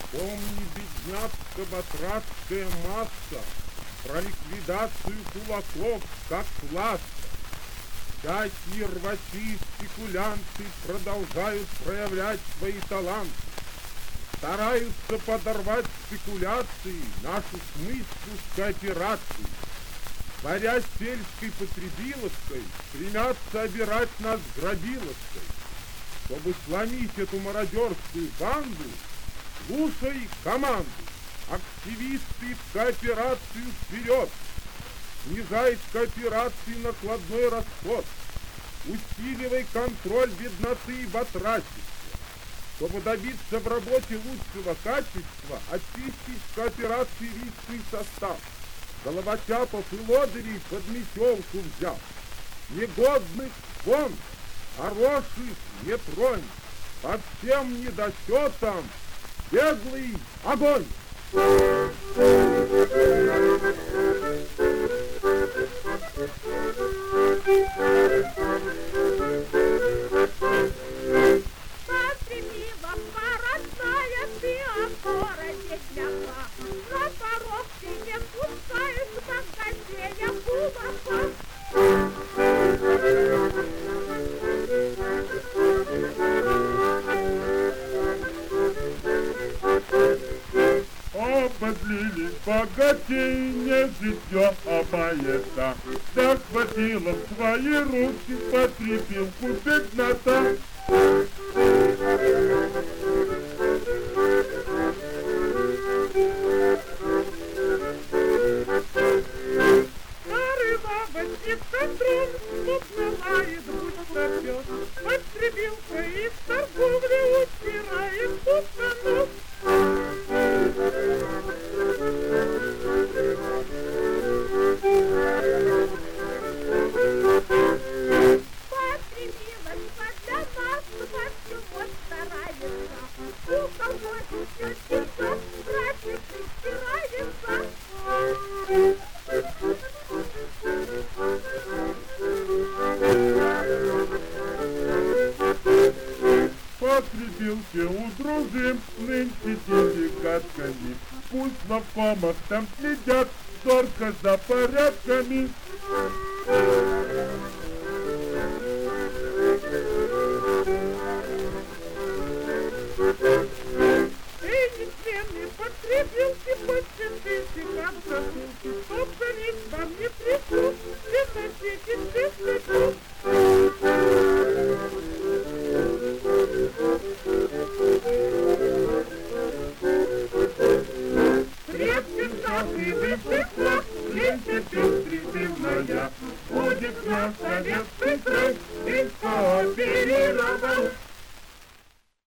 Помни, бедняцко-батрацкая масса, про ликвидацию кулаков как класса. Всякие рвачи и спекулянты продолжают проявлять свои таланты, стараются подорвать спекуляции нашу с мыслью с кооперацией. Борясь с сельской потребиловской, стремятся обирать нас грабиловской. Чтобы сломить эту мародерскую банду, слушай команду. Активисты в кооперацию вперед! Снижай с кооперации накладной расход. Усиливай контроль бедноты и батрачества. Чтобы добиться в работе лучшего качества, очистить в кооперации личный состав. Головотяпов и лодырей под метелку взял. Негодных вон, хороших не тронь. По всем недочетам беглый огонь! Обозлились богатей, не житье, а маята. Захватила в свои руки потребилку беднота. Старый бабочек контроль, мутно лает, будь пропёт. Потребилка из торговли утирает пустанов. Потребилки удружим, нынче делегатками. Пусть в лавкомах там следят зорко за порядками. Потребилки подчинитесь, как засуньте, чтоб горит вам не трясут, не носите чистоту. Крепкий статный высоко, если ты призывная, будет наш советский край.